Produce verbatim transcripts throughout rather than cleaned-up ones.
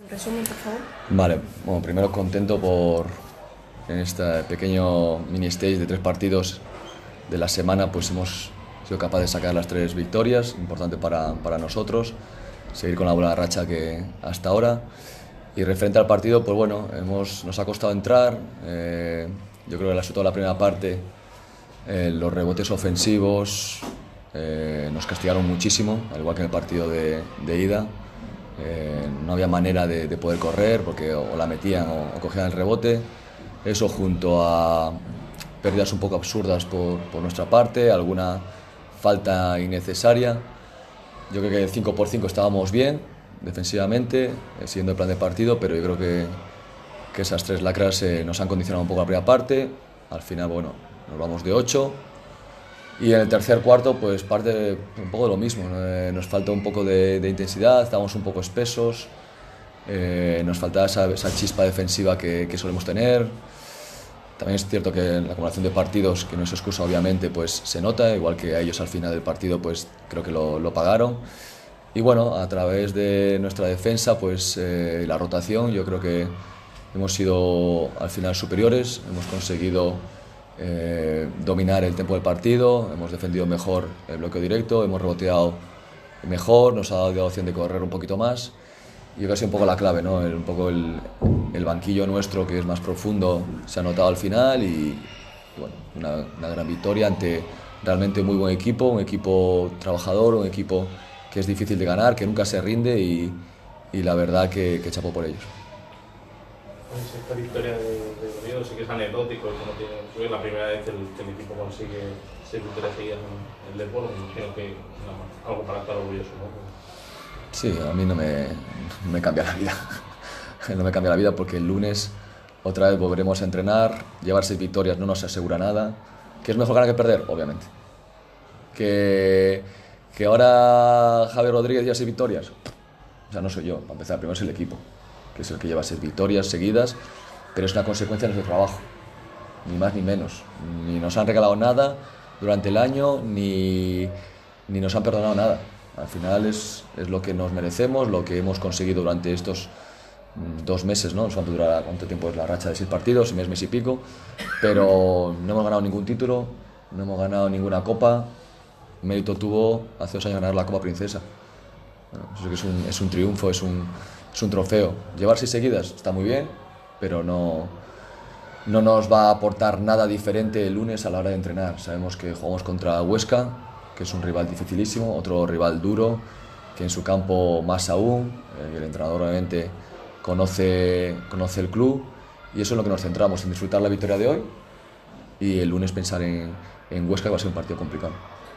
Resumen, por favor. Vale, bueno, primero contento por en este pequeño mini stage de tres partidos de la semana, pues hemos sido capaces de sacar las tres victorias, importante para, para nosotros, seguir con la buena racha que hasta ahora. Y referente al partido, pues bueno, hemos, nos ha costado entrar, eh, yo creo que sobre todo la primera parte, eh, los rebotes ofensivos eh, nos castigaron muchísimo, al igual que en el partido de, de ida. Eh, no había manera de, de poder correr porque o, o la metían o, o cogían el rebote. Eso junto a pérdidas un poco absurdas por, por nuestra parte, alguna falta innecesaria. Yo creo que el cinco por cinco estábamos bien defensivamente, eh, siguiendo el plan de partido, pero yo creo que, que esas tres lacras eh, nos han condicionado un poco la primera parte. Al final, bueno, nos vamos de ocho. Y en el tercer cuarto, pues parte un poco de lo mismo. Eh, nos falta un poco de, de intensidad, estábamos un poco espesos, eh, nos faltaba esa, esa chispa defensiva que, que solemos tener. También es cierto que en la acumulación de partidos, que no es excusa obviamente, pues se nota, igual que a ellos al final del partido, pues creo que lo, lo pagaron. Y bueno, a través de nuestra defensa, pues eh, la rotación, yo creo que hemos sido al final superiores, hemos conseguido Eh, dominar el tempo del partido, hemos defendido mejor el bloqueo directo, hemos reboteado mejor, nos ha dado la opción de correr un poquito más y yo creo que ha sido un poco la clave, ¿no? El, un poco el, el banquillo nuestro, que es más profundo, se ha notado al final y, y bueno, una, una gran victoria ante realmente un muy buen equipo, un equipo trabajador, un equipo que es difícil de ganar, que nunca se rinde y, y la verdad que, que chapó por ellos. Pues esta victoria de, de Oviedo sí que es anecdótico, que no tiene, es la primera vez que el, que el equipo consigue seis victorias seguidas en el Depor, me imagino que no, algo para estar orgulloso, ¿no? Sí, a mí no me, no me cambia la vida, no me cambia la vida porque el lunes otra vez volveremos a entrenar, llevar seis victorias no nos asegura nada, que es mejor ganar que perder, obviamente, que, que ahora Javier Rodríguez lleva seis victorias, o sea, no soy yo, para empezar, primero es el equipo, que es el que lleva seis victorias seguidas, pero es una consecuencia de nuestro trabajo, ni más ni menos. Ni nos han regalado nada durante el año, ni, ni nos han perdonado nada. Al final es, es lo que nos merecemos, lo que hemos conseguido durante estos dos meses, ¿no? No sé cuánto durará, cuánto tiempo es la racha de seis partidos, mes, mes y pico, pero no hemos ganado ningún título, no hemos ganado ninguna copa. Mérito tuvo hace dos años ganar la Copa Princesa. Bueno, eso que es un, es un triunfo, es un, es un trofeo. Llevar seis seguidas está muy bien, pero no, no nos va a aportar nada diferente el lunes a la hora de entrenar. Sabemos que jugamos contra Huesca, que es un rival dificilísimo, otro rival duro, que en su campo más aún. Eh, el entrenador obviamente conoce, conoce el club y eso es lo que nos centramos, en disfrutar la victoria de hoy y el lunes pensar en, en Huesca, que va a ser un partido complicado.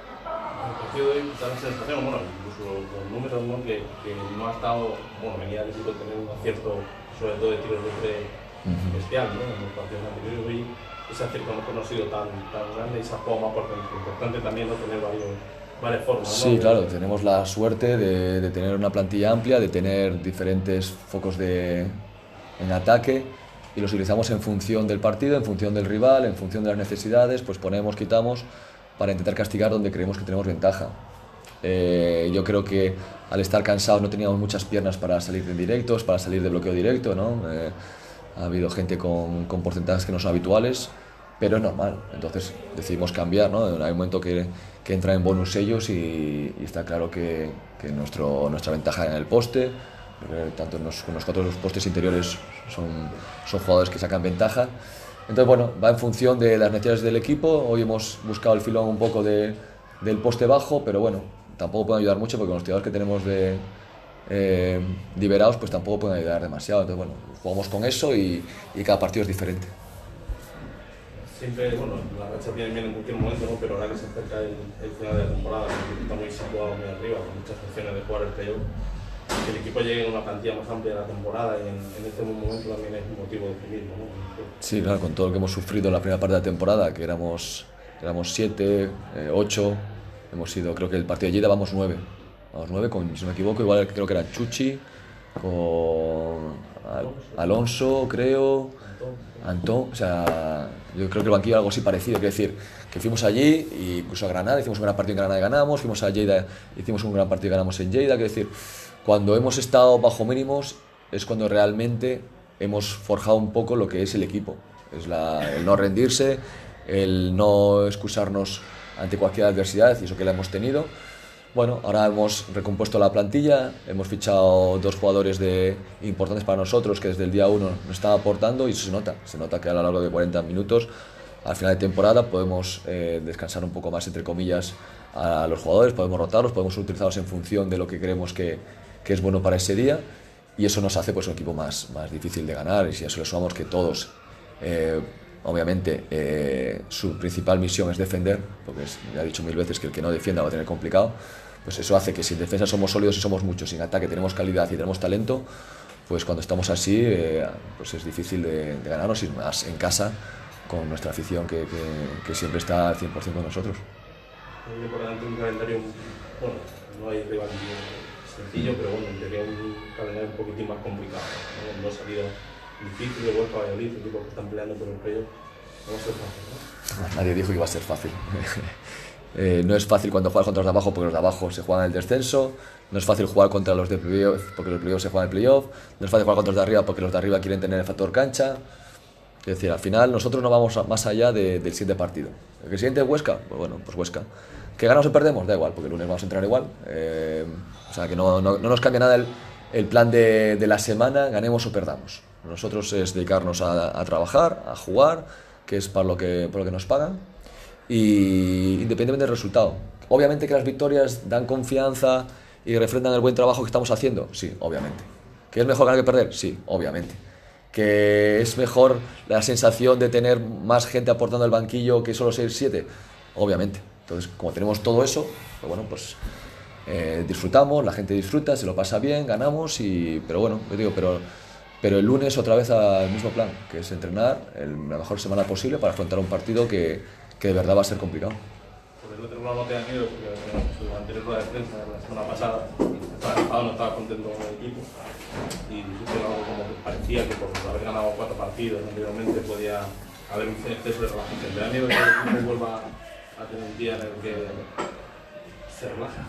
El partido de hoy da la sensación, bueno, incluso los números, ¿no? que, que no ha estado, bueno, venía el equipo a tener un acierto, sobre todo de tiros libre uh-huh. bestial, ¿no? En los partidos anteriores, hoy ese acierto no ha sido tan, tan grande y se ha jugado más por dentro. Importante también no tener varios, varias formas, ¿no? Sí, claro, tenemos la suerte de, de tener una plantilla amplia, de tener diferentes focos de, en ataque y los utilizamos en función del partido, en función del rival, en función de las necesidades, pues ponemos, quitamos, para intentar castigar donde creemos que tenemos ventaja. Eh, yo creo que al estar cansados no teníamos muchas piernas para salir de directos, para salir de bloqueo directo, ¿no? Eh, ha habido gente con, con porcentajes que no son habituales, pero es normal, entonces decidimos cambiar, ¿no? Hay un momento que, que entra en bonus ellos y, y está claro que, que nuestro, nuestra ventaja en el poste, eh, tanto en los, con nosotros los postes interiores son, son jugadores que sacan ventaja. Entonces, bueno, va en función de las necesidades del equipo. Hoy hemos buscado el filón un poco de, del poste bajo, pero bueno, tampoco pueden ayudar mucho porque con los tiradores que tenemos de, eh, liberados, pues tampoco pueden ayudar demasiado. Entonces, bueno, jugamos con eso y, y cada partido es diferente. Siempre, bueno, la racha viene bien en cualquier momento, ¿no? Pero ahora que se acerca el, el final de la temporada, el equipo está muy situado muy arriba, con muchas opciones de jugar el playoff. Que el equipo llegue en una plantilla más amplia de la temporada y en, en este momento también es un motivo de optimismo, ¿no? Sí, claro, con todo lo que hemos sufrido en la primera parte de la temporada, que éramos, éramos siete, eh, ocho, hemos sido, creo que el partido de Lleida vamos nueve, vamos nueve con, si no me equivoco, igual creo que era Chuchi, con Al, Alonso, creo, Antón, o sea, yo creo que el banquillo algo así parecido, quiero decir, que fuimos allí, y incluso a Granada, hicimos un gran partido en Granada y ganamos, fuimos a Lleida, hicimos un gran partido y ganamos en Lleida, quiero decir, cuando hemos estado bajo mínimos es cuando realmente hemos forjado un poco lo que es el equipo. Es la, el no rendirse, el no excusarnos ante cualquier adversidad, y eso que la hemos tenido. Bueno, ahora hemos recompuesto la plantilla, hemos fichado dos jugadores de, importantes para nosotros que desde el día uno nos están aportando, y eso se nota, se nota que a lo largo de cuarenta minutos, al final de temporada, podemos eh, descansar un poco más, entre comillas, a los jugadores, podemos rotarlos, podemos utilizarlos en función de lo que creemos que, que es bueno para ese día, y eso nos hace pues, un equipo más, más difícil de ganar. Y si a eso le sumamos que todos, eh, obviamente, eh, su principal misión es defender, porque es, ya he dicho mil veces que el que no defienda va a tener complicado, pues eso hace que si en defensa somos sólidos y somos muchos, si en ataque tenemos calidad y tenemos talento, pues cuando estamos así, eh, pues es difícil de, de ganarnos, y más en casa, con nuestra afición que, que, que siempre está al cien por cien con nosotros. Muy importante un calendario, bueno, no hay rival sencillo, pero bueno, sería un calendario un poquitín más complicado, ¿no? Dos salidas difíciles, Huesca, Valladolid, equipos que están peleando por el playoff, no va a ser fácil, ¿no? Nadie dijo que iba a ser fácil. eh, no es fácil cuando juegas contra los de abajo, porque los de abajo se juegan el descenso. No es fácil jugar contra los de playoff, porque los de playoff se juegan el playoff. No es fácil jugar contra los de arriba, porque los de arriba quieren tener el factor cancha. Es decir, al final nosotros no vamos más allá de, del siguiente partido. ¿El siguiente es Huesca? Pues bueno, pues Huesca. ¿Que ganamos o perdemos? Da igual, porque el lunes vamos a entrenar igual. Eh, o sea, que no, no, no nos cambia nada el, el plan de, de la semana, ganemos o perdamos. Nosotros es dedicarnos a, a trabajar, a jugar, que es para lo que, por lo que nos pagan, y independientemente del resultado. Obviamente que las victorias dan confianza y refrendan el buen trabajo que estamos haciendo, sí, obviamente. ¿Que es mejor ganar que perder? Sí, obviamente. ¿Que es mejor la sensación de tener más gente aportando al banquillo que solo seis siete? Obviamente. Entonces, como tenemos todo eso, pues bueno, pues eh, disfrutamos, la gente disfruta, se lo pasa bien, ganamos, y, pero bueno, yo digo, pero, pero el lunes otra vez al mismo plan, que es entrenar el, la mejor semana posible para afrontar un partido que, que de verdad va a ser complicado. Porque no tenemos una nota de miedo, porque en su anterior rueda de prensa la semana pasada estaba enfadado, no estaba contento con el equipo, y dijiste algo como que parecía que por haber ganado cuatro partidos anteriormente podía haber un exceso de relajación. ¿Te da miedo que el equipo vuelva a tener un día en el que se relaja?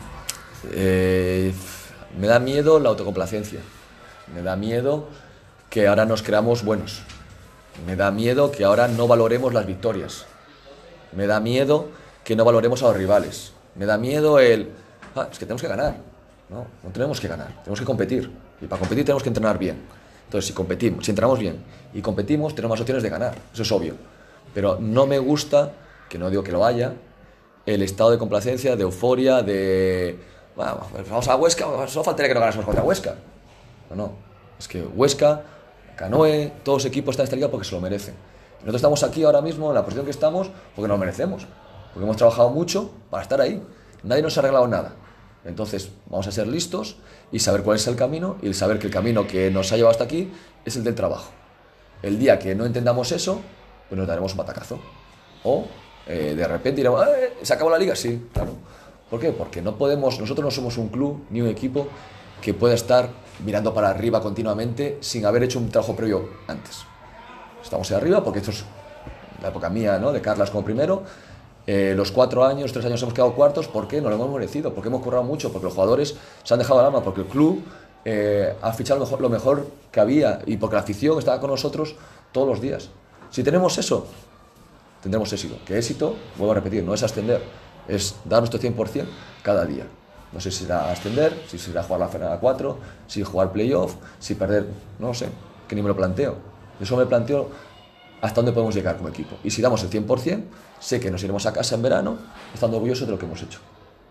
Eh, me da miedo la autocomplacencia, me da miedo que ahora nos creamos buenos, me da miedo que ahora no valoremos las victorias, me da miedo que no valoremos a los rivales, me da miedo el, ah, es que tenemos que ganar. No, no tenemos que ganar, tenemos que competir, y para competir tenemos que entrenar bien. Entonces, si competimos, si entrenamos bien y competimos, tenemos más opciones de ganar, eso es obvio. Pero no me gusta, que no digo que lo haya, el estado de complacencia, de euforia, de bueno, vamos a Huesca, solo faltaría que no ganásemos contra Huesca. No, no, es que Huesca, Canoe, todos los equipos están en esta liga porque se lo merecen. Y nosotros estamos aquí ahora mismo, en la posición que estamos, porque nos lo merecemos, porque hemos trabajado mucho para estar ahí. Nadie nos ha arreglado nada. Entonces vamos a ser listos y saber cuál es el camino, y saber que el camino que nos ha llevado hasta aquí es el del trabajo. El día que no entendamos eso, pues nos daremos un batacazo. O eh, de repente diremos, ¿eh, ¿se acabó la liga? Sí, claro. ¿Por qué? Porque no podemos, nosotros no somos un club ni un equipo que pueda estar mirando para arriba continuamente sin haber hecho un trabajo previo antes. Estamos ahí arriba porque esto es la época mía, ¿no? De Carlas como primero. Eh, los cuatro años, tres años hemos quedado cuartos. ¿Por qué? No lo hemos merecido, porque hemos currado mucho, porque los jugadores se han dejado el alma, porque el club eh, ha fichado lo mejor, lo mejor que había, y porque la afición estaba con nosotros todos los días. Si tenemos eso, tendremos éxito. Que éxito, vuelvo a repetir, no es ascender, es dar nuestro cien por cien cada día. No sé si será ascender, si será jugar la final a cuatro, si jugar playoff, si perder, no sé, que ni me lo planteo. Eso me planteo hasta dónde podemos llegar como equipo. Y si damos el cien por cien, sé que nos iremos a casa en verano estando orgullosos de lo que hemos hecho.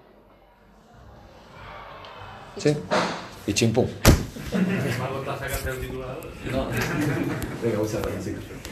¿Sí? Y chimpum. ¿Margot te sacaste el titular? No. Venga, muchas gracias, chicos.